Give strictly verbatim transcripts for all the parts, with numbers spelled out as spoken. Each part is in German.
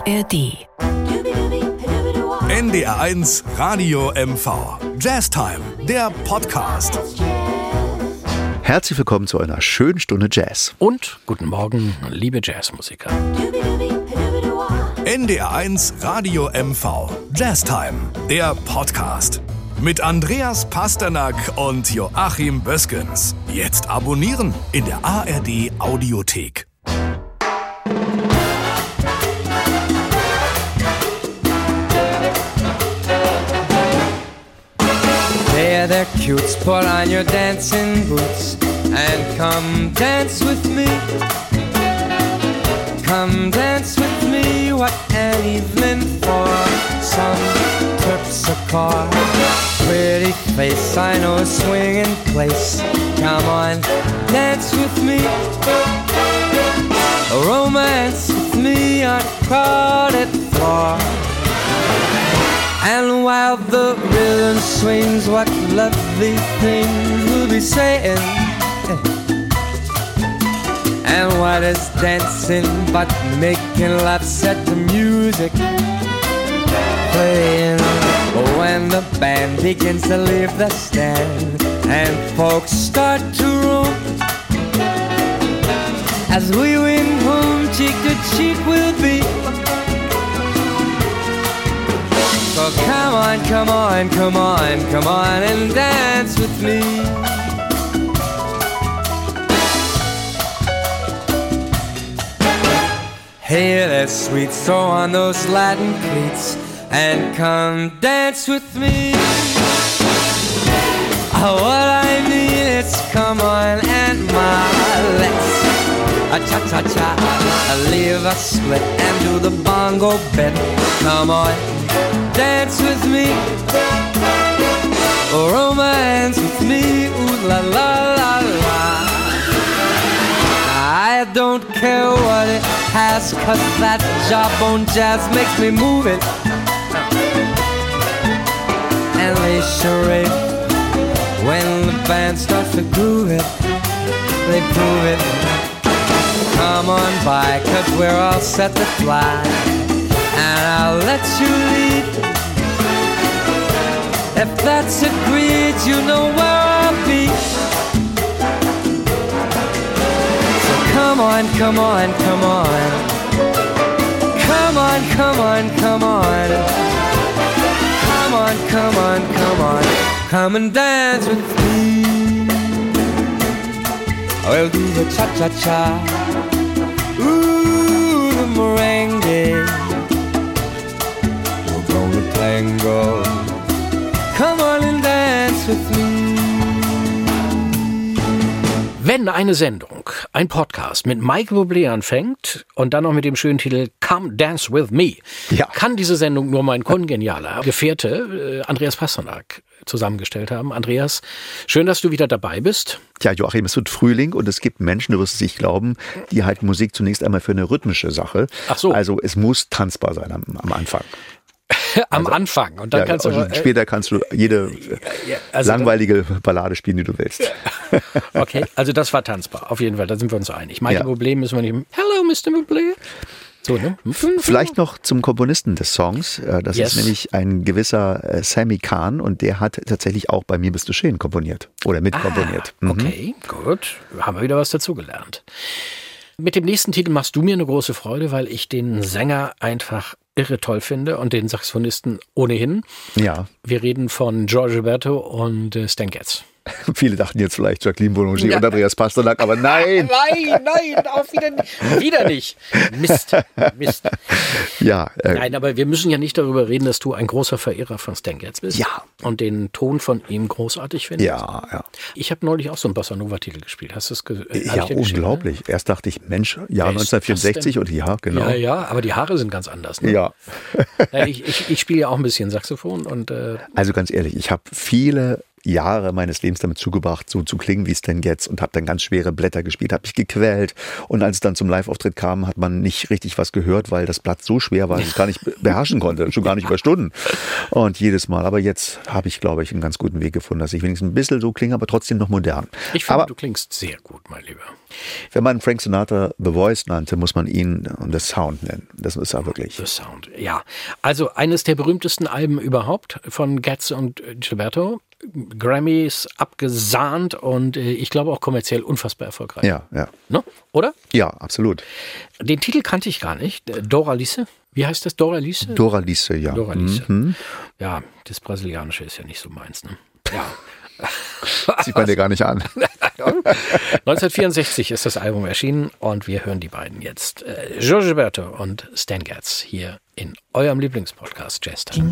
R D. N D R eins Radio M V. Jazztime, der Podcast. Herzlich willkommen zu einer schönen Stunde Jazz. Und guten Morgen, liebe Jazzmusiker. N D R eins Radio M V. Jazztime, der Podcast. Mit Andreas Pasternak und Joachim Böskens. Jetzt abonnieren in der A R D Audiothek. There, there, cutes, put on your dancing boots and come dance with me. Come dance with me, what an evening for some terpsichore. Pretty face, I know a swinging place. Come on, dance with me. Romance with me on a crowded floor. And while the rhythm swings, what lovely things we'll be saying. And what is dancing but making love set the music playing. When the band begins to leave the stand and folks start to roam, as we win home, cheek to cheek we'll be. So come on, come on, come on, come on and dance with me. Hey, that sweet soul on those Latin cleats and come dance with me. Oh, what I mean is come on and my let's a cha-cha-cha, leave a split and do the bongo bit. Come on, dance with me, romance with me, ooh la la la la. I don't care what it has, cause that jawbone jazz makes me move it. And they charade when the band starts to groove it, they prove it. Come on by, cause we're all set to fly, and I'll let you lead. If that's agreed, you know where I'll be. So come on, come on, come on. Come on, come on, come on. Come on, come on, come on. Come and dance with me. We'll do the cha-cha-cha. Ooh, the merengue. We're gonna tango. Come on and dance with me. Wenn eine Sendung, ein Podcast mit Michael Bublé anfängt und dann noch mit dem schönen Titel Come Dance With Me, ja, kann diese Sendung nur mein kongenialer Gefährte äh, Andreas Pasternak zusammengestellt haben. Andreas, schön, dass du wieder dabei bist. Ja, Joachim, es wird Frühling und es gibt Menschen, du wirst es nicht glauben, die halten Musik zunächst einmal für eine rhythmische Sache. Ach so. Also es muss tanzbar sein am, am Anfang. Am also, Anfang. Und dann ja, kannst du äh, später kannst du jede ja, also langweilige Ballade spielen, die du willst. Okay, also das war tanzbar, auf jeden Fall, da sind wir uns einig. Michael Ja. Bublé müssen wir nicht. Hello, Mister Bublé. So, ne? Vielleicht noch zum Komponisten des Songs. Das Yes. ist nämlich ein gewisser Sammy Kahn und der hat tatsächlich auch Bei mir bist du schön komponiert oder mitkomponiert. Ah, okay, gut. Haben wir wieder was dazugelernt. Mit dem nächsten Titel machst du mir eine große Freude, weil ich den Sänger einfach irre toll finde und den Saxophonisten ohnehin. Ja. Wir reden von George Roberto und äh, Stan Getz. Viele dachten jetzt vielleicht Jacqueline Boulanger Ja. und Andreas Pasternak, aber nein. Nein, nein, auch wieder nicht. Wieder nicht. Mist, Mist. Ja. Äh, Nein, aber wir müssen ja nicht darüber reden, dass du ein großer Verehrer von Stan Getz bist. Ja. Und den Ton von ihm großartig findest. Ja, ja. Ich habe neulich auch so einen Bossa Nova-Titel gespielt. Hast du es ge- äh, hab Ja, ich dir geschickt, unglaublich. ne? Erst dachte ich, Mensch, Jahr Wer ist neunzehnhundertvierundsechzig das und ja, genau. Ja, ja, aber die Haare sind ganz anders. Ne? Ja. Ja, ich ich, ich spiele ja auch ein bisschen Saxophon und äh, Also ganz ehrlich, ich habe viele Jahre meines Lebens damit zugebracht, so zu klingen wie Stan Getz und habe dann ganz schwere Blätter gespielt, habe mich gequält und als es dann zum Live-Auftritt kam, hat man nicht richtig was gehört, weil das Blatt so schwer war, dass ich es gar nicht beherrschen konnte, schon gar nicht über Stunden und jedes Mal. Aber jetzt habe ich, glaube ich, einen ganz guten Weg gefunden, dass ich wenigstens ein bisschen so klinge, aber trotzdem noch modern. ich finde, aber du klingst sehr gut, mein Lieber. Wenn man Frank Sinatra The Voice nannte, muss man ihn The Sound nennen. Das ist er wirklich. The Sound, ja. Also eines der berühmtesten Alben überhaupt von Getz und Gilberto. Grammys abgesahnt und äh, ich glaube auch kommerziell unfassbar erfolgreich. Ja, ja. No? Oder? Ja, absolut. Den Titel kannte ich gar nicht. Doralice. Wie heißt das? Doralice? Doralice, ja. Doralice. Mhm. Ja, das Brasilianische ist ja nicht so meins, ne? Ja. Sieht man dir gar nicht an. neunzehnhundertvierundsechzig ist das Album erschienen und wir hören die beiden jetzt. Äh, Jorge Gilberto und Stan Getz hier in eurem Lieblingspodcast Jazz Time.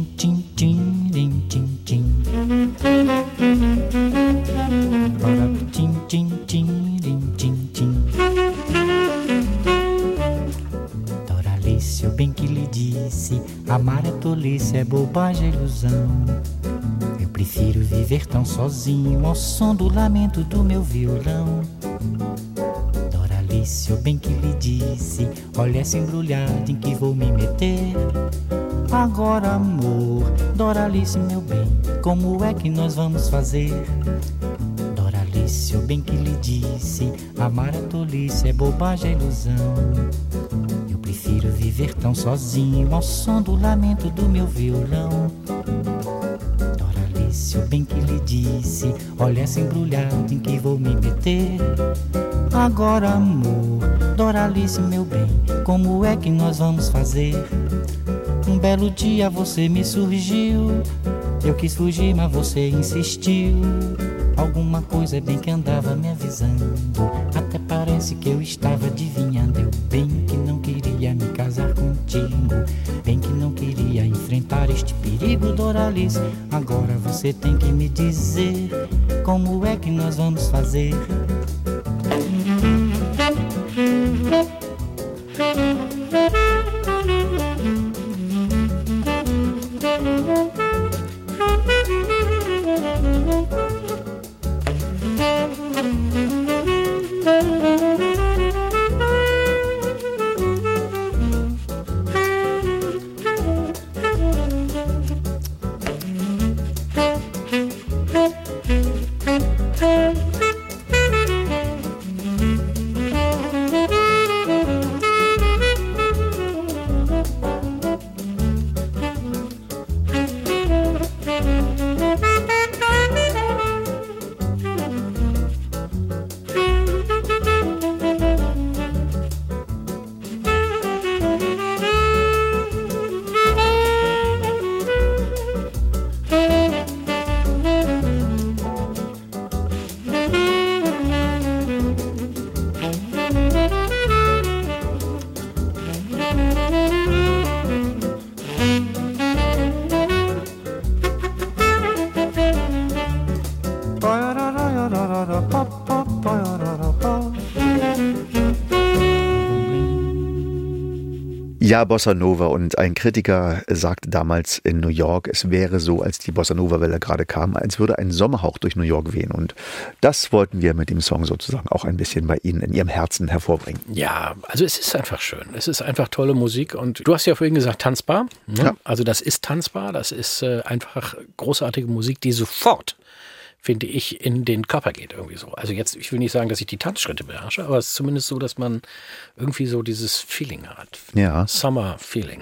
Doralice, eu bem que lhe disse, amar é tolice, é bobagem, é ilusão. Eu prefiro viver tão sozinho ao som do lamento do meu violão. Doralice, eu bem que lhe disse, olha essa embrulhada em que vou me meter. Agora, amor, Doralice, meu bem, como é que nós vamos fazer? Doralice, eu bem que lhe disse, amar é tolice, é bobagem, é ilusão. Eu prefiro viver tão sozinho ao som do lamento do meu violão. Doralice, eu bem que lhe disse, olha essa embrulhada em que vou me meter. Agora, amor, Doralice, meu bem, como é que nós vamos fazer? Um belo dia você me surgiu, eu quis fugir, mas você insistiu. Alguma coisa bem que andava me avisando, até parece que eu estava adivinhando. Eu bem que não queria me casar contigo, bem que não queria enfrentar este perigo, Doralice. Agora você tem que me dizer, como é que nós vamos fazer? Ja, Bossa Nova, und ein Kritiker sagte damals in New York, es wäre so, als die Bossa Nova-Welle gerade kam, als würde ein Sommerhauch durch New York wehen, und das wollten wir mit dem Song sozusagen auch ein bisschen bei Ihnen in Ihrem Herzen hervorbringen. Ja, also es ist einfach schön, es ist einfach tolle Musik, und du hast ja vorhin gesagt, tanzbar, ne? Ja. Also das ist tanzbar, das ist äh, einfach großartige Musik, die sofort, finde ich, in den Körper geht irgendwie so. Also jetzt, ich will nicht sagen, dass ich die Tanzschritte beherrsche, aber es ist zumindest so, dass man irgendwie so dieses Feeling hat. Ja. Summer-Feeling.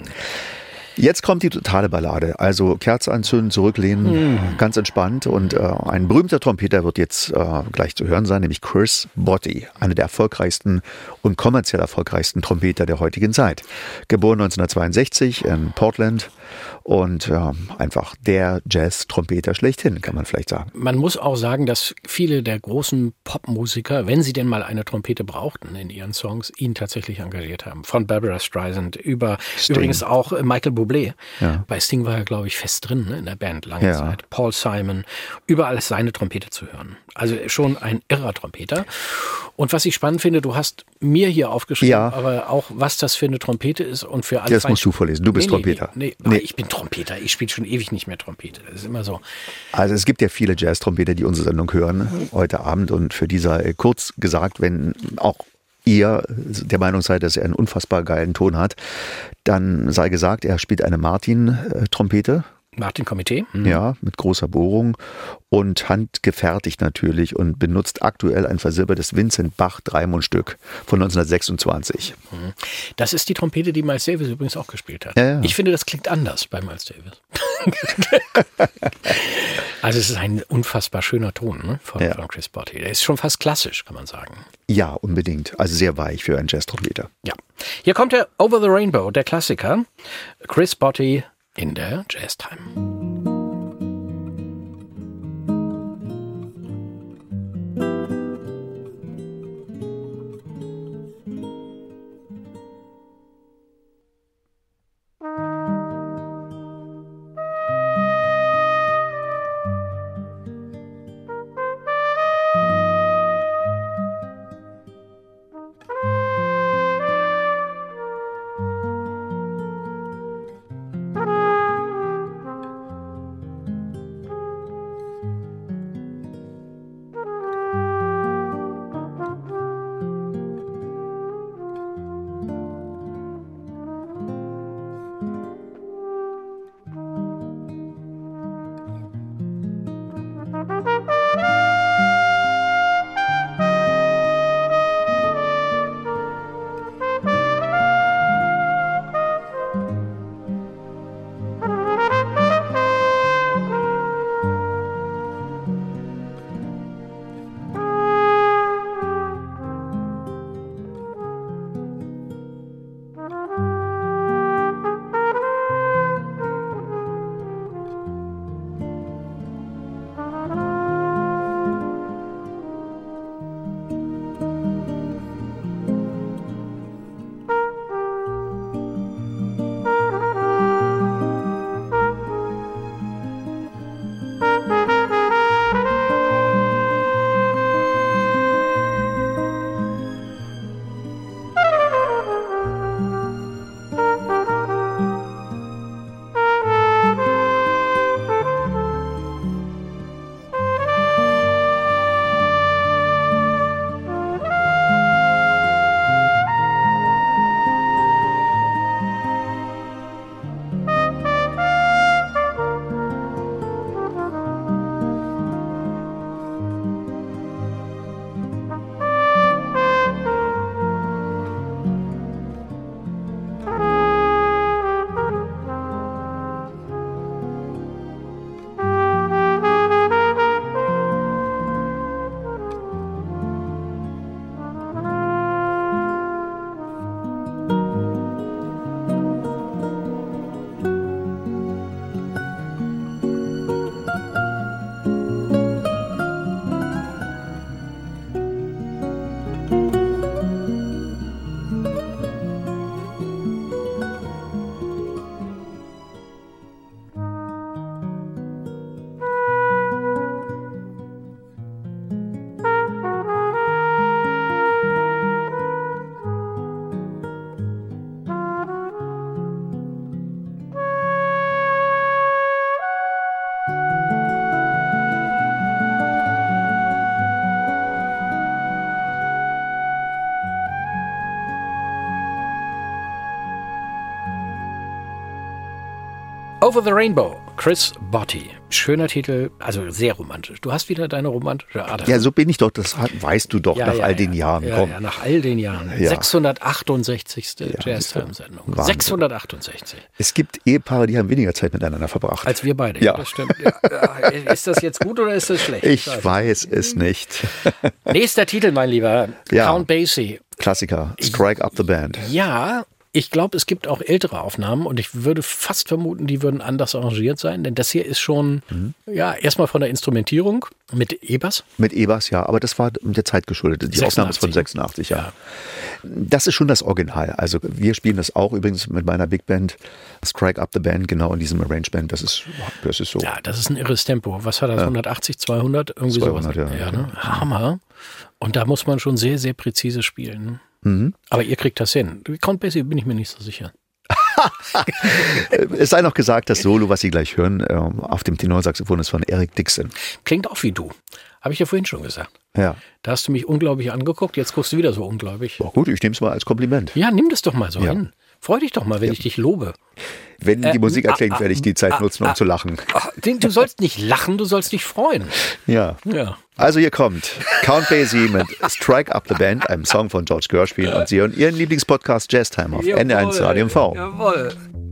Jetzt kommt die totale Ballade, also Kerze anzünden, zurücklehnen, mm. ganz entspannt, und äh, ein berühmter Trompeter wird jetzt äh, gleich zu hören sein, nämlich Chris Botti, einer der erfolgreichsten und kommerziell erfolgreichsten Trompeter der heutigen Zeit. Geboren neunzehnhundertzweiundsechzig in Portland und äh, einfach der Jazz-Trompeter schlechthin, kann man vielleicht sagen. Man muss auch sagen, dass viele der großen Popmusiker, wenn sie denn mal eine Trompete brauchten in ihren Songs, ihn tatsächlich engagiert haben. Von Barbara Streisand über Sting. Übrigens auch Michael Bublé. Ja. Bei Sting war er, glaube ich, fest drin, ne, in der Band lange ja. Zeit. Paul Simon, überall ist seine Trompete zu hören. Also schon ein irrer Trompeter. Und was ich spannend finde, du hast mir hier aufgeschrieben, ja. aber auch, was das für eine Trompete ist und für alle. Das musst du vorlesen, du bist nee, Trompeter. Nee, nee, nee. Ich bin Trompeter, ich spiele schon ewig nicht mehr Trompete. Das ist immer so. Also es gibt ja viele Jazz-Trompeter, die unsere Sendung hören mhm. heute Abend, und für die sei kurz gesagt, wenn auch ihr der Meinung seid, dass er einen unfassbar geilen Ton hat, dann sei gesagt, er spielt eine Martin-Trompete. Martin-Komitee? Mhm. Ja, mit großer Bohrung und handgefertigt natürlich und benutzt aktuell ein versilbertes Vincent Bach Dreimundstück von neunzehnhundertsechsundzwanzig. Das ist die Trompete, die Miles Davis übrigens auch gespielt hat. Ja, ja. Ich finde, das klingt anders bei Miles Davis. Also es ist ein unfassbar schöner Ton, ne, von, ja. von Chris Botti. Der ist schon fast klassisch, kann man sagen. Ja, unbedingt. Also sehr weich für einen Jazz-Trompeter. Ja. Hier kommt der Over the Rainbow, der Klassiker. Chris Botti in der Jazz Time. Over the Rainbow, Chris Botti. Schöner Titel, also sehr romantisch. Du hast wieder deine romantische Ader. Ja, so bin ich doch, das weißt du doch ja, nach ja, all ja, den Jahren. Ja, Komm. ja, nach all den Jahren. Ja. sechshundertachtundsechzigste Ja, Jazz-Time-Sendung. Wahnsinn. sechshundertachtundsechzig. Es gibt Ehepaare, die haben weniger Zeit miteinander verbracht. Als wir beide, Ja. ja. Das stimmt. Ja, ist das jetzt gut oder ist das schlecht? Ich weiß weiß es nicht. Nächster Titel, mein Lieber. Ja. Count Basie. Klassiker, Strike Up the Band. Ja, ich glaube, es gibt auch ältere Aufnahmen und ich würde fast vermuten, die würden anders arrangiert sein, denn das hier ist schon, mhm. ja, erstmal von der Instrumentierung mit E-Bass. Mit E-Bass, ja, aber das war der Zeit geschuldet. Die sechsundachtzig. Aufnahme ist von sechsundachtzig, ja. ja. Das ist schon das Original. Also wir spielen das auch übrigens mit meiner Big Band, Strike Up the Band, genau in diesem Arrangement. Das ist, das ist so. Ja, das ist ein irres Tempo. Was hat das? Ja. hundertachtzig, zweihundert? Irgendwie zweihundert, sowas. Ja, ja, ne? Hammer. Und da muss man schon sehr, sehr präzise spielen. Mhm. Aber ihr kriegt das hin. Count Basie bin ich mir nicht so sicher. Es sei noch gesagt, das Solo, was Sie gleich hören, auf dem Tenorsaxophon ist von Eric Dixon. Klingt auch wie du. Habe ich ja vorhin schon gesagt. Ja. Da hast du mich unglaublich angeguckt, jetzt guckst du wieder so unglaublich. Oh gut, ich nehme es mal als Kompliment. Ja, nimm das doch mal so ja. hin. Freu dich doch mal, wenn ja. ich dich lobe. Wenn die äh, Musik erklingt, ah, werde ich die Zeit ah, nutzen, um ah, zu lachen. Ah, du sollst nicht lachen, du sollst dich freuen. Ja. ja. Also hier kommt Count Basie mit Strike Up the Band, einem Song von George Gershwin. Und Sie hören Ihren Lieblingspodcast Jazztime auf Jawohl, N D R eins Radio M V. Jawohl.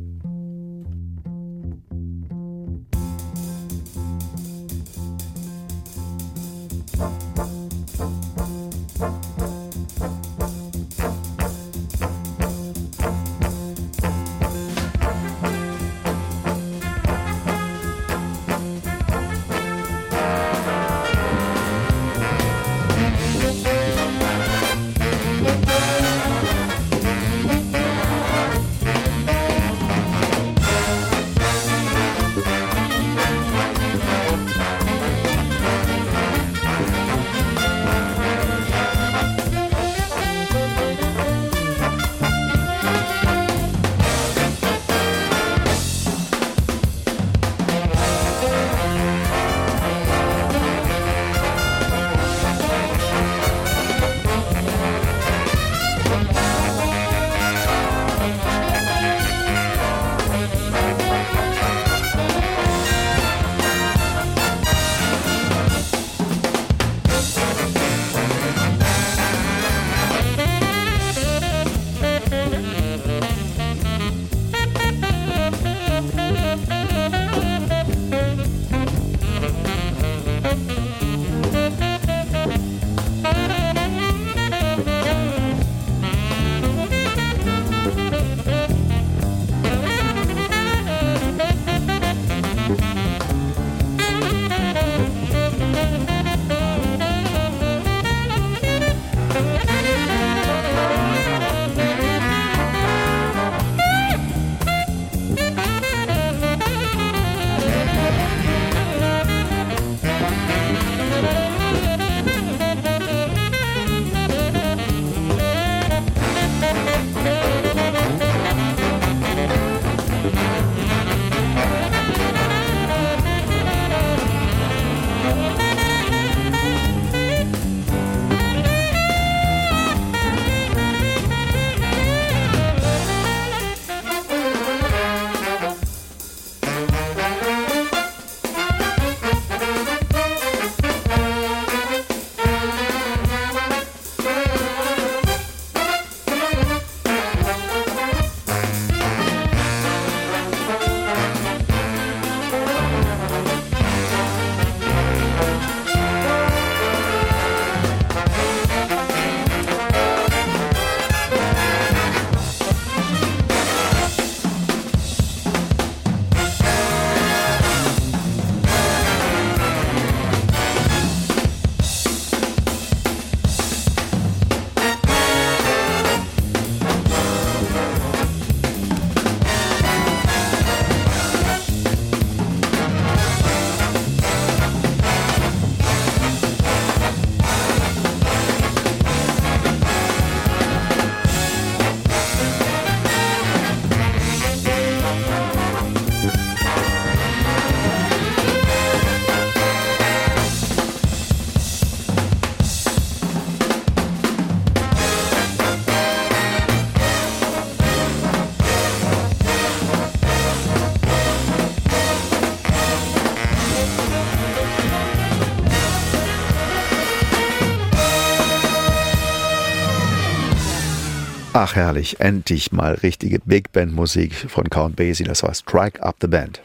Ach herrlich, endlich mal richtige Big Band Musik von Count Basie, das war Strike Up the Band.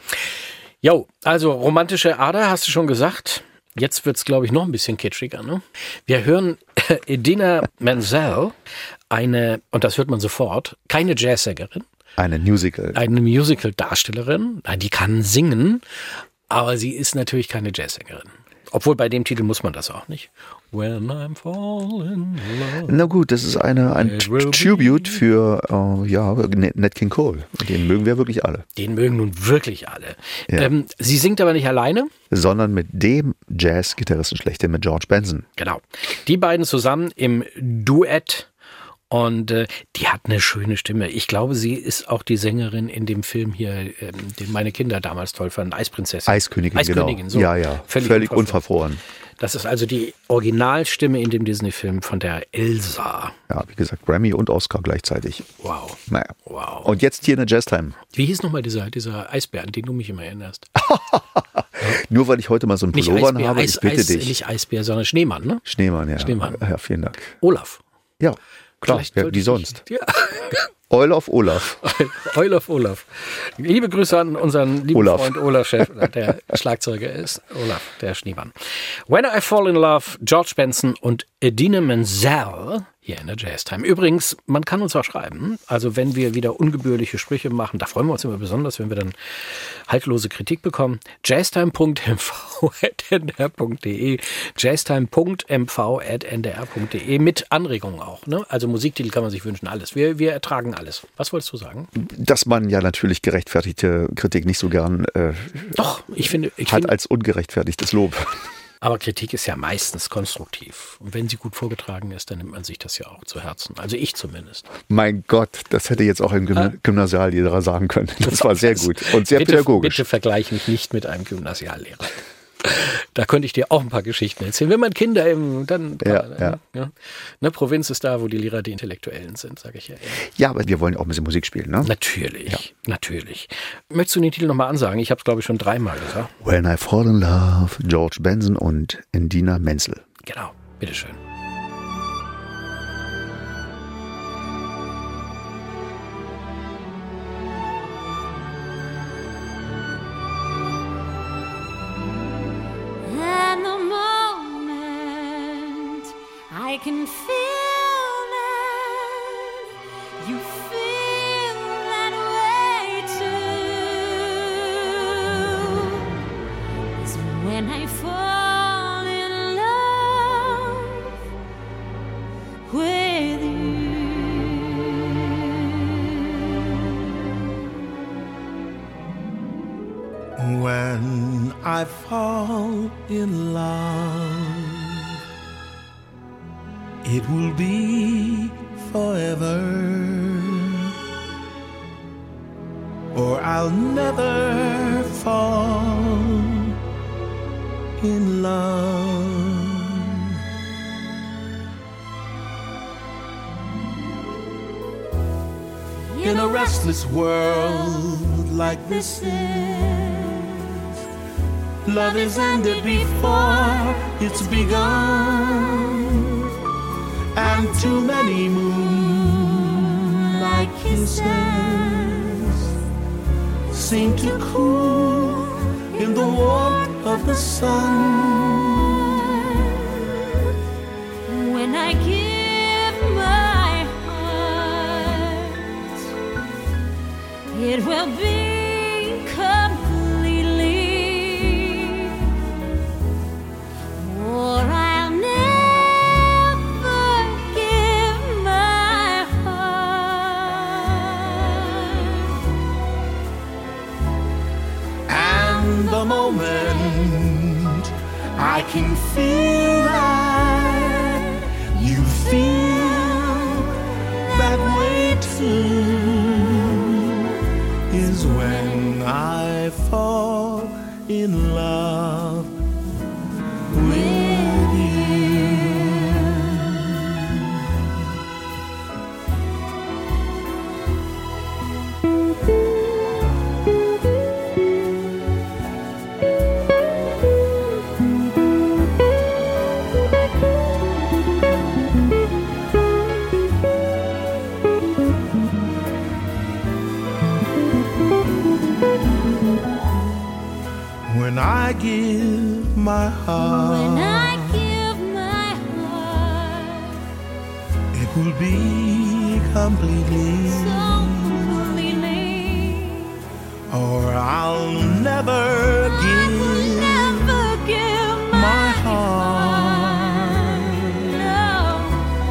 Jo, also romantische Ader, hast du schon gesagt. Jetzt wird's, glaube ich, noch ein bisschen kitschiger. Ne? Wir hören Idina Menzel, eine, und das hört man sofort, keine Jazzsängerin. Eine Musical. Eine Musical-Darstellerin. Die kann singen, aber sie ist natürlich keine Jazzsängerin. Obwohl bei dem Titel muss man das auch nicht. When I'm falling in love. Na gut, das ist eine, ein Tribute für uh, ja, Nat King Cole. Den mögen wir wirklich alle. Den mögen nun wirklich alle. Ja. Ähm, sie singt aber nicht alleine. Sondern mit dem Jazz-Gitarristen schlechthin, mit George Benson. Genau. Die beiden zusammen im Duett. Und äh, die hat eine schöne Stimme. Ich glaube, sie ist auch die Sängerin in dem Film hier, ähm, den meine Kinder damals toll fanden, Eisprinzessin. Eiskönigin, Eiskönigin, genau. so. Ja, ja, völlig, völlig unverfroren. Das ist also die Originalstimme in dem Disney-Film von der Elsa. Ja, wie gesagt, Grammy und Oscar gleichzeitig. Wow. Naja. Wow. Und jetzt hier eine Jazztime. Wie hieß nochmal dieser, dieser Eisbär, an den du mich immer erinnerst? Nur weil ich heute mal so einen Nicht Pullover Eisbär, habe, Eis, ich bitte Eis, dich. Nicht Eisbär, sondern Schneemann, ne? Schneemann, ja. Schneemann. Ja, vielen Dank. Olaf. Ja, klar, ja, wie sonst. Ja. Olaf, Olaf. Olaf, Olaf. Liebe Grüße an unseren lieben Olaf. Freund Olaf Chef, der Schlagzeuger ist. Olaf, der Schneemann. When I Fall in Love, George Benson und Idina Menzel hier in der Jazztime. Übrigens, man kann uns auch schreiben, also wenn wir wieder ungebührliche Sprüche machen, da freuen wir uns immer besonders, wenn wir dann haltlose Kritik bekommen. jazztime punkt m v at n d r punkt d e jazztime punkt m v at n d r punkt d e mit Anregungen auch. Ne? Also Musiktitel kann man sich wünschen, alles. Wir, wir ertragen alles. Was wolltest du sagen? Dass man ja natürlich gerechtfertigte Kritik nicht so gern äh, Doch, ich finde, ich hat finde, als ungerechtfertigtes Lob. aber Kritik ist ja meistens konstruktiv. Und wenn sie gut vorgetragen ist, dann nimmt man sich das ja auch zu Herzen. Also ich zumindest. Mein Gott, das hätte jetzt auch ein Gym- Ah. Gymnasiallehrer sagen können. Das war sehr gut und sehr bitte, pädagogisch. Bitte vergleich mich nicht mit einem Gymnasiallehrer. Da könnte ich dir auch ein paar Geschichten erzählen. Wenn man Kinder im, dann, Ja, ja. ja. Ne, Provinz ist da, wo die Lehrer die Intellektuellen sind, sage ich ja immer. Ja, aber wir wollen auch ein bisschen Musik spielen, ne? Natürlich, Ja. natürlich. Möchtest du den Titel nochmal ansagen? Ich habe es, glaube ich, schon dreimal gesagt. When I Fall in Love, George Benson und Idina Menzel. Genau, bitteschön. And the moment I can feel that you feel that way too is when I fall in love with you. When I fall in love, it will be forever, or I'll never fall in love. In a restless world like this is, love is ended before it's begun, and too many moonlight kisses seem to cool in the warmth of the sun. When I give my heart, it will be completely, or I'll never give my heart. And the moment I can feel that you feel that way too is when I fall in love with you. When I give my heart, When I give my heart, it will be completely, so completely, or I'll never give never give my, my heart. No.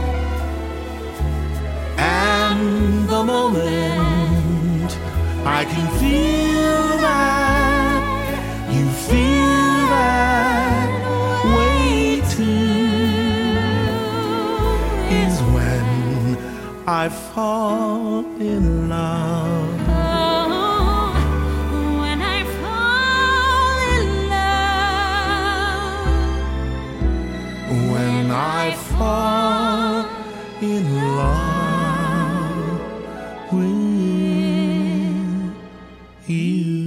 And the moment I can feel that you feel that way too is when I fall in love. Oh, when I fall in love. When I fall in love with you.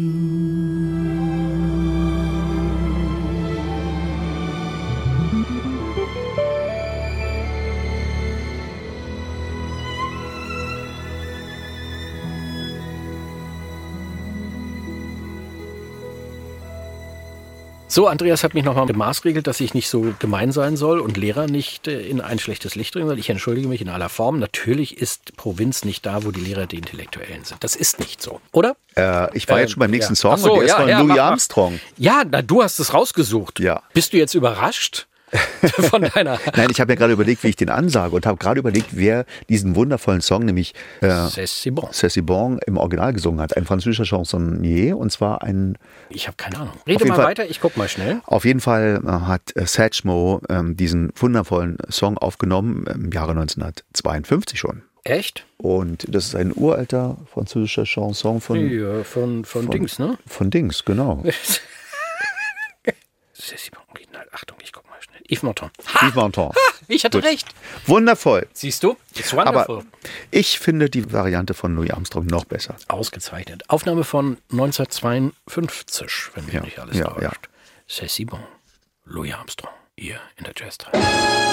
So, Andreas hat mich nochmal gemaßregelt, dass ich nicht so gemein sein soll und Lehrer nicht äh, in ein schlechtes Licht bringen soll. Ich entschuldige mich in aller Form. Natürlich ist Provinz nicht da, wo die Lehrer die Intellektuellen sind. Das ist nicht so, oder? Äh, ich war Ähm, jetzt schon beim nächsten ja. Song Ach so, und der ist ja, von ja, Louis mach mal. Armstrong. Ja, na, du hast es rausgesucht. Ja. Bist du jetzt überrascht von deiner... Nein, ich habe mir gerade überlegt, wie ich den ansage und habe gerade überlegt, wer diesen wundervollen Song, nämlich äh, C'est si bon. C'est si bon im Original gesungen hat. Ein französischer Chansonnier und zwar ein... Ich habe keine Ahnung. Rede jeden mal Fall- weiter, ich guck mal schnell. Auf jeden Fall äh, hat äh, Satchmo ähm, diesen wundervollen Song aufgenommen im Jahre neunzehnhundertzweiundfünfzig schon. Echt? Und das ist ein uralter französischer Chanson von, Ja, von, von, von Dings, ne? von Dings, genau. C'est si bon. Original. Achtung, ich guck mal schnell. Yves Montand. Yves Montand. Ich hatte Gut. recht. Wundervoll. Siehst du? It's wonderful. Aber ich finde die Variante von Louis Armstrong noch besser. Ausgezeichnet. Aufnahme von neunzehnhundertzweiundfünfzig, wenn mich Ja, nicht alles ja, täuscht. ja. C'est si bon. Louis Armstrong. Hier in der Jazz drei.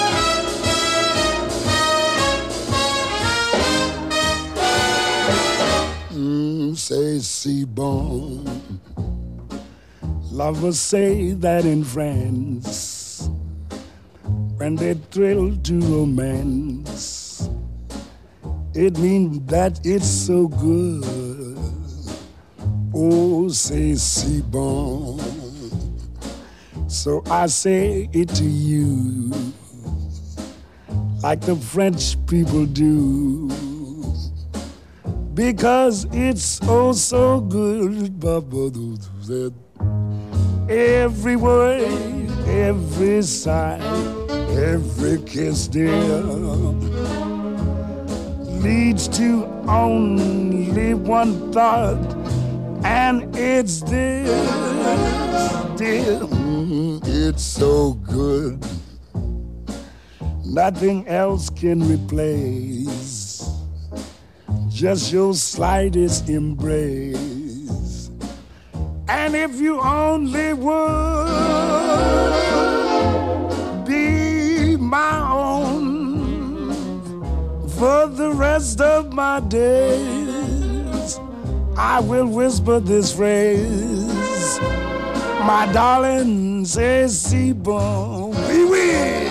Mm, c'est si bon. Lovers say that in France, when they thrill to romance, it means that it's so good. Oh, c'est si bon. So I say it to you, like the French people do, because it's oh so good. Every word, every sigh, every kiss, dear, leads to only one thought, and it's this, dear. Mm, it's so good, nothing else can replace just your slightest embrace. And if you only would be my own for the rest of my days, I will whisper this phrase, my darling, c'est si bon, oui, oui.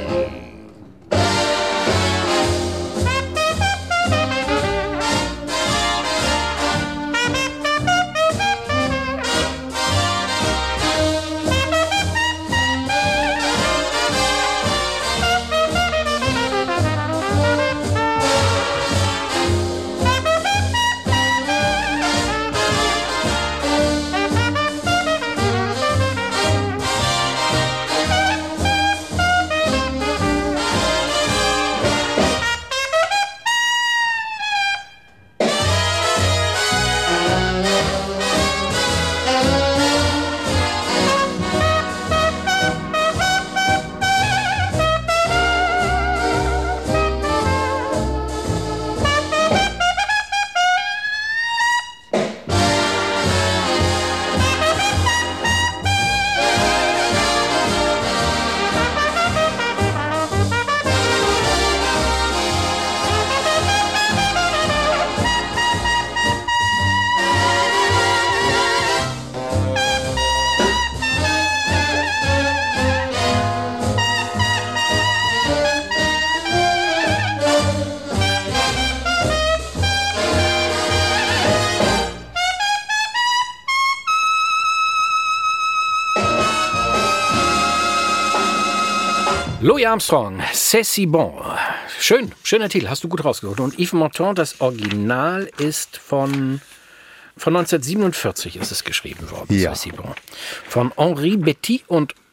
Louis Armstrong, C'est si bon. Schön, schöner Titel, hast du gut rausgeholt. Und Yves Montand, das Original ist von, von neunzehnhundertsiebenundvierzig ist es geschrieben worden. Ja. C'est si bon. Von Henri Betty und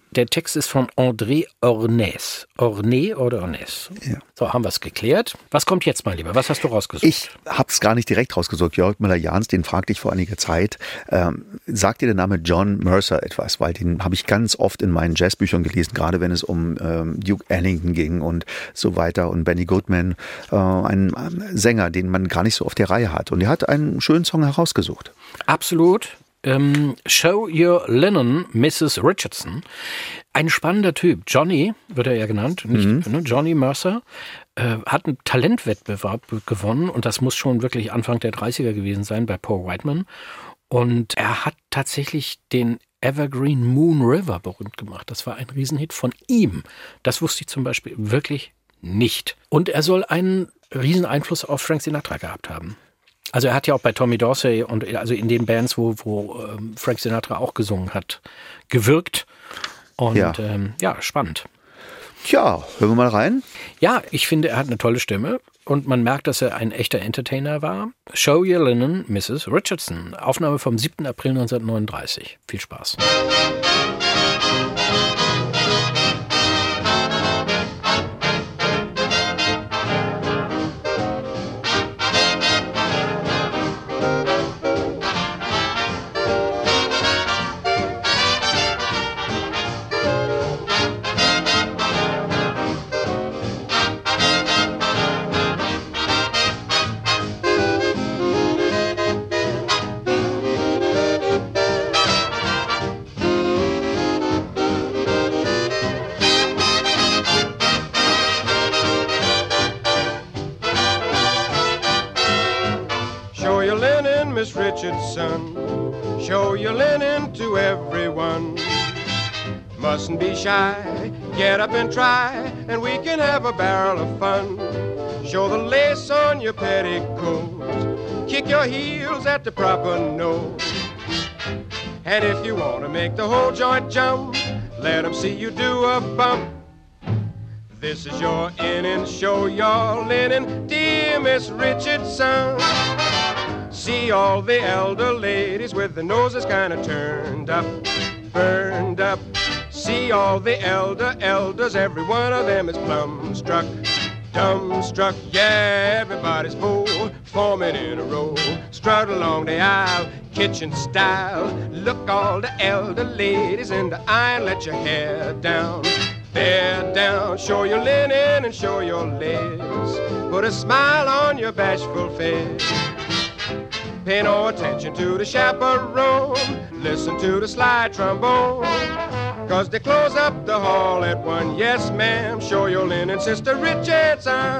Der Text ist von André Ornez. Ornez oder Ornez? Ja. So, haben wir es geklärt. Was kommt jetzt, mein Lieber? Was hast du rausgesucht? Ich habe es gar nicht direkt rausgesucht. Jörg Müller-Jahns, den fragte ich vor einiger Zeit. Ähm, sagt dir der Name John Mercer etwas? Weil den habe ich ganz oft in meinen Jazzbüchern gelesen, gerade wenn es um ähm, Duke Ellington ging und so weiter. Und Benny Goodman, äh, ein Sänger, den man gar nicht so auf der Reihe hat. Und er hat einen schönen Song herausgesucht. Absolut. Um, Show Your Linen, Missus Richardson. Ein spannender Typ. Johnny, wird er ja genannt, nicht, mhm. ne? Johnny Mercer, äh, hat einen Talentwettbewerb gewonnen und das muss schon wirklich Anfang der dreißiger gewesen sein bei Paul Whiteman. Und er hat tatsächlich den Evergreen Moon River berühmt gemacht. Das war ein Riesenhit von ihm. Das wusste ich zum Beispiel wirklich nicht. Und er soll einen riesen Einfluss auf Frank Sinatra gehabt haben. Also er hat ja auch bei Tommy Dorsey und also in den Bands, wo, wo ähm, Frank Sinatra auch gesungen hat, gewirkt. Und ja, ähm, ja spannend. Tja, hören wir mal rein. Ja, ich finde, er hat eine tolle Stimme und man merkt, dass er ein echter Entertainer war. Show Your Linen, Missus Richardson. Aufnahme vom siebten April neunzehnhundertneununddreißig. Viel Spaß. Miss Richardson, show your linen to everyone. Mustn't be shy, get up and try, and we can have a barrel of fun. Show the lace on your petticoat, kick your heels at the proper note. And if you want to make the whole joint jump, let them see you do a bump. This is your inning, show your linen, dear Miss Richardson. See all the elder ladies with their noses kind of turned up, burned up. See all the elder elders, every one of them is plumb struck, dumbstruck. Yeah, everybody's full, forming in a row. Strut along the aisle, kitchen style. Look all the elder ladies in the eye and let your hair down. Bear down, show your linen and show your legs. Put a smile on your bashful face. Pay no attention to the chaperone. Listen to the slide trombone. Cause they close up the hall at one. Yes, ma'am, show your linen, Sister Richardson.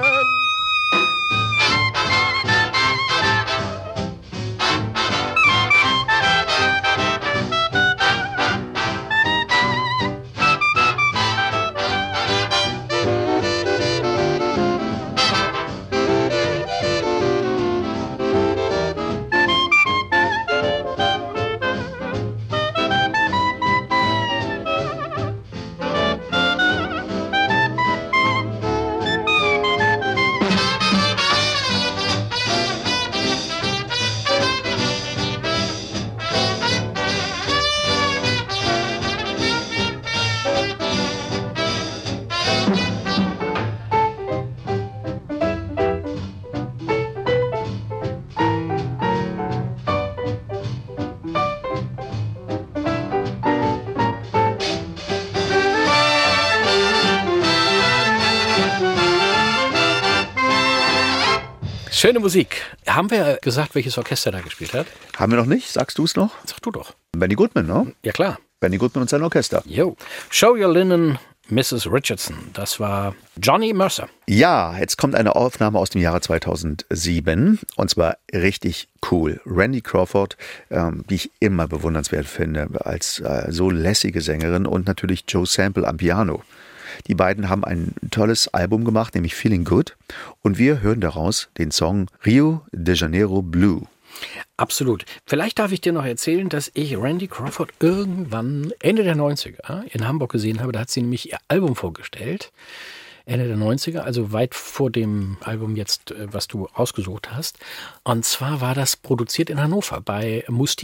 Schöne Musik. Haben wir gesagt, welches Orchester da gespielt hat? Haben wir noch nicht? Sagst du es noch? Sag du doch. Benny Goodman, ne? Ja, klar. Benny Goodman und sein Orchester. Jo. Show Your Linen, Missus Richardson. Das war Johnny Mercer. Ja, jetzt kommt eine Aufnahme aus dem Jahre zweitausendsieben und zwar richtig cool. Randy Crawford, ähm, die ich immer bewundernswert finde, als äh, so lässige Sängerin und natürlich Joe Sample am Piano. Die beiden haben ein tolles Album gemacht, nämlich Feeling Good. Und wir hören daraus den Song Rio de Janeiro Blue. Absolut. Vielleicht darf ich dir noch erzählen, dass ich Randy Crawford irgendwann Ende der neunziger in Hamburg gesehen habe. Da hat sie nämlich ihr Album vorgestellt. Ende der neunziger, also weit vor dem Album jetzt, was du ausgesucht hast. Und zwar war das produziert in Hannover bei Musti.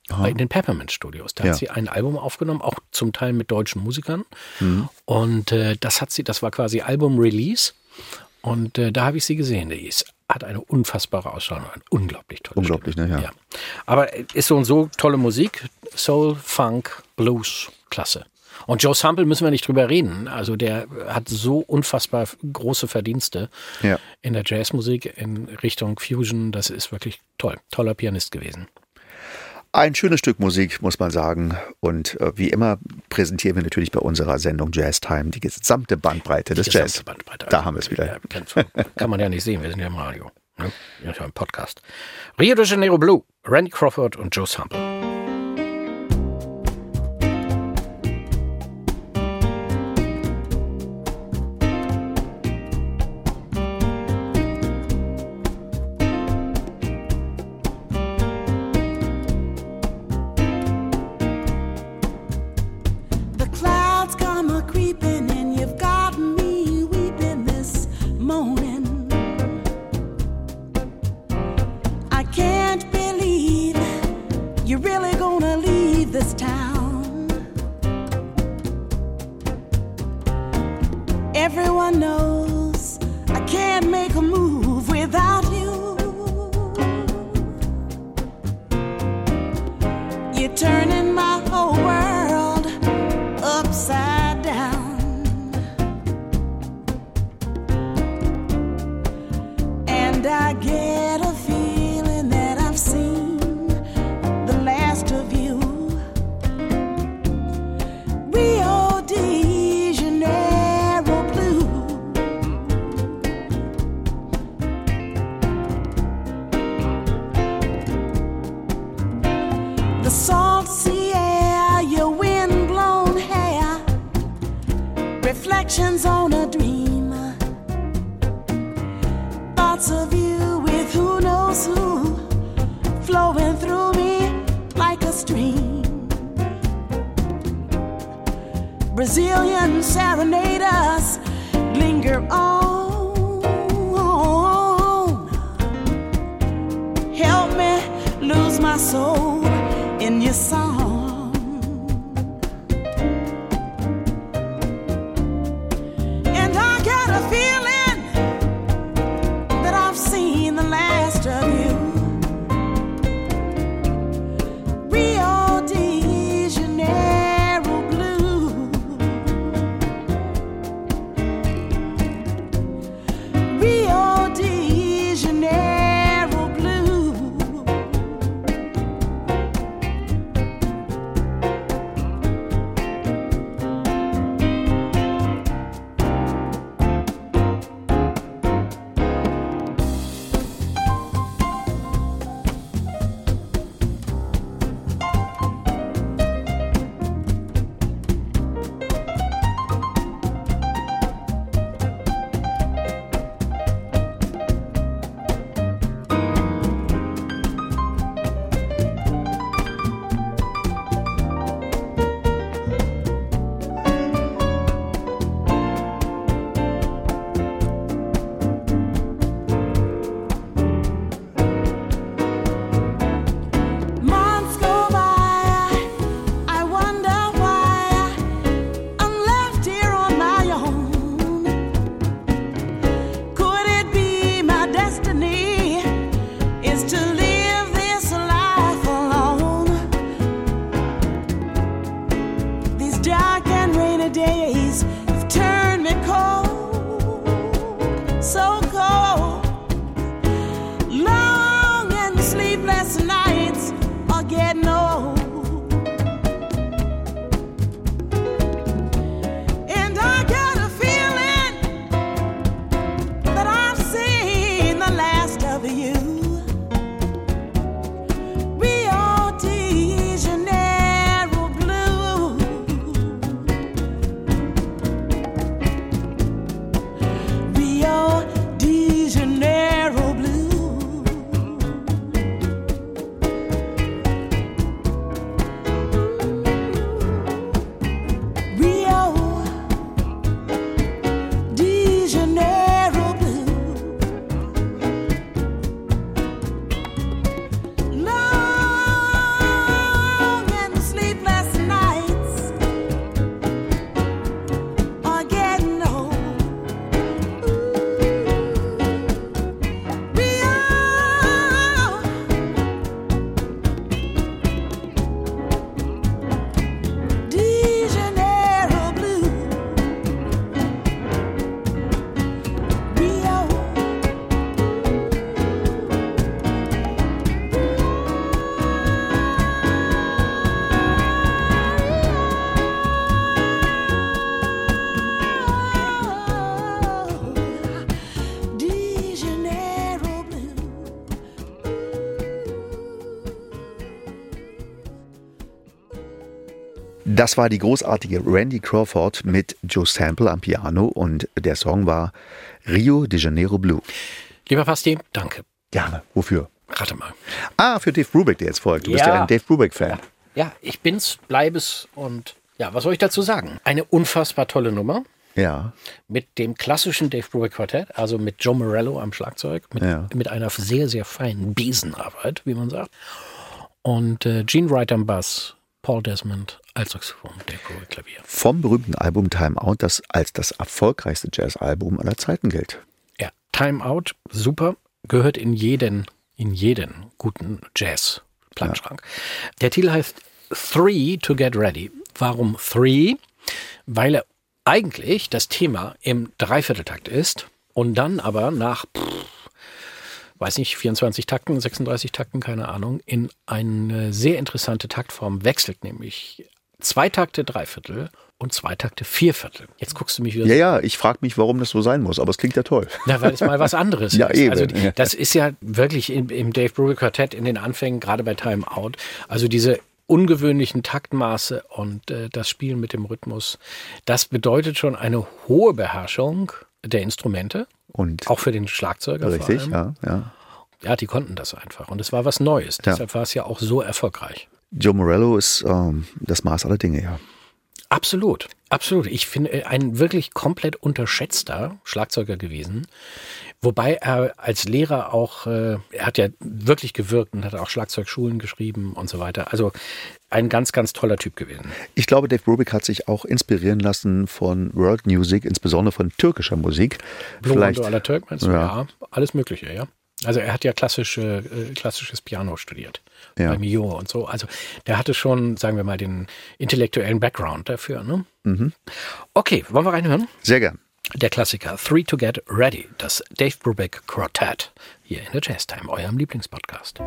Aha. in den Peppermint Studios. Da ja. hat sie ein Album aufgenommen, auch zum Teil mit deutschen Musikern. Mhm. Und äh, das hat sie, das war quasi Album-Release. Und äh, da habe ich sie gesehen. Die ist, hat eine unfassbare Ausstrahlung, ein unglaublich tolle Unglaublich, Stimme. ne? Ja. ja. Aber ist so und so tolle Musik. Soul, Funk, Blues, klasse. Und Joe Sample müssen wir nicht drüber reden. Also der hat so unfassbar große Verdienste ja. in der Jazzmusik in Richtung Fusion. Das ist wirklich toll. Toller Pianist gewesen. Ein schönes Stück Musik, muss man sagen. Und äh, wie immer präsentieren wir natürlich bei unserer Sendung Jazz Time die gesamte Bandbreite des die gesamte Jazz. Bandbreite. Da haben wir es wieder. Ja, kann, kann man ja nicht sehen, wir sind ja im Radio. Ne? Ja, im Podcast. Rio de Janeiro Blue, Randy Crawford und Joe Sample. Everyone knows I can't make a move without you. You're turning my whole world upside down. And I get a feeling that I've seen the last of you. Rio de Janeiro blue. The salt sea air, your wind-blown hair, reflections on a dream, thoughts of you with who knows who, flowing through me like a stream. Brazilian serenaders linger on. Help me lose my soul in your song. And I got a feeling that I've seen the last of you. Rio de Janeiro blue. Rio de Janeiro blue. Das war die großartige Randy Crawford mit Joe Sample am Piano und der Song war Rio de Janeiro Blue. Lieber Basti, danke. Gerne. Wofür? Rate mal. Ah, für Dave Brubeck, der jetzt folgt. Du ja. bist ja ein Dave Brubeck-Fan. Ja. ja, ich bin's, bleib's und ja, was soll ich dazu sagen? Eine unfassbar tolle Nummer. Ja. Mit dem klassischen Dave Brubeck Quartett, also mit Joe Morello am Schlagzeug, mit, ja. mit einer sehr, sehr feinen Besenarbeit, wie man sagt. Und äh, Gene Wright am Bass, Paul Desmond als Saxophon, Dave Brubeck Klavier. Vom berühmten Album Time Out, das als das erfolgreichste Jazzalbum aller Zeiten gilt. Ja, Time Out, super, gehört in jeden, in jeden guten Jazz-Plattenschrank. Ja. Der Titel heißt Three to Get Ready. Warum Three? Weil er eigentlich das Thema im Dreivierteltakt ist und dann aber nach, pff, weiß nicht, vierundzwanzig Takten, sechsunddreißig Takten, keine Ahnung, in eine sehr interessante Taktform wechselt, nämlich zwei Takte Dreiviertel und zwei Takte Vierviertel. Jetzt guckst du mich wieder Ja, so. ja, ich frage mich, warum das so sein muss, aber es klingt ja toll. Na, weil es mal was anderes ja, ist. Eben. Also das ist ja wirklich im, im Dave Brubeck Quartett in den Anfängen, gerade bei Time Out, also diese ungewöhnlichen Taktmaße und äh, das Spielen mit dem Rhythmus, das bedeutet schon eine hohe Beherrschung der Instrumente. Und auch für den Schlagzeuger richtig, vor allem. ja, ja. Ja, die konnten das einfach. Und es war was Neues. Ja. Deshalb war es ja auch so erfolgreich. Joe Morello ist ähm, das Maß aller Dinge, ja. Absolut, absolut. Ich finde, ein wirklich komplett unterschätzter Schlagzeuger gewesen. Wobei er als Lehrer auch, äh, er hat ja wirklich gewirkt und hat auch Schlagzeugschulen geschrieben und so weiter. Also ein ganz, ganz toller Typ gewesen. Ich glaube, Dave Brubeck hat sich auch inspirieren lassen von World Music, insbesondere von türkischer Musik. Blue aller Türk, meinst du? Ja. Ja, alles Mögliche, ja. Also er hat ja klassische, äh, klassisches Piano studiert. Ja. Bei Mio und so. Also der hatte schon, sagen wir mal, den intellektuellen Background dafür. Ne? Mhm. Okay, wollen wir reinhören? Sehr gern. Der Klassiker Three to Get Ready, das Dave Brubeck Quartet, hier in der Jazztime, eurem Lieblingspodcast.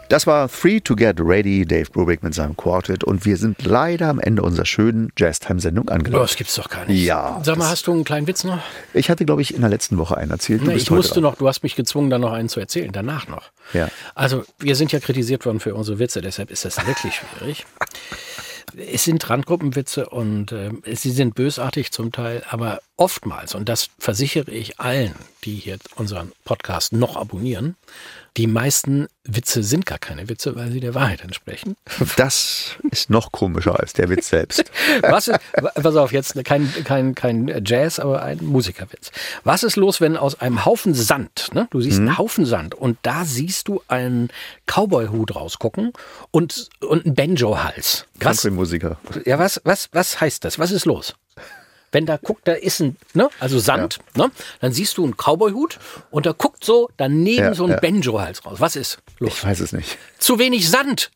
Das war Three to Get Ready, Dave Brubeck mit seinem Quartet. Und wir sind leider am Ende unserer schönen Jazztime-Sendung angelangt. Oh, das gibt's doch gar nicht. Ja. Sag mal, hast du einen kleinen Witz noch? Ich hatte, glaube ich, in der letzten Woche einen erzählt. Du Nee, bist ich heute musste dran. noch, du hast mich gezwungen, da noch einen zu erzählen, danach noch. Ja. Also, wir sind ja kritisiert worden für unsere Witze, deshalb ist das wirklich schwierig. Es sind Randgruppenwitze und äh, sie sind bösartig zum Teil, aber oftmals, und das versichere ich allen, die hier unseren Podcast noch abonnieren, die meisten Witze sind gar keine Witze, weil sie der Wahrheit entsprechen. Das ist noch komischer als der Witz selbst. Was ist, pass auf, jetzt kein, kein, kein Jazz, aber ein Musikerwitz. Was ist los, wenn aus einem Haufen Sand, ne? Du siehst Mhm. einen Haufen Sand und da siehst du einen Cowboy-Hut rausgucken und, und einen Banjo-Hals. Was, Country-Musiker. ja, was, was, was heißt das? Was ist los? Wenn da guckt, da ist ein, ne, also Sand, ne, dann siehst du einen Cowboy-Hut und da guckt so daneben Ja, so ein ja. Banjo-Hals raus. Was ist los? Ich weiß es nicht. Zu wenig Sand.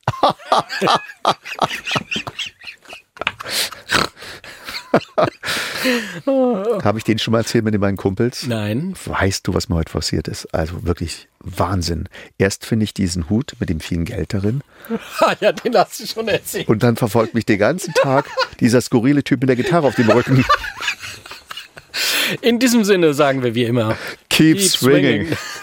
Habe ich den schon mal erzählt mit den beiden Kumpels? Nein. Weißt du, was mir heute passiert ist? Also wirklich Wahnsinn. Erst finde ich diesen Hut mit dem vielen Geld darin Ja, den hast du schon erzählt. und dann verfolgt mich den ganzen Tag dieser skurrile Typ mit der Gitarre auf dem Rücken. In diesem Sinne sagen wir wie immer: Keep, Keep swinging. swinging.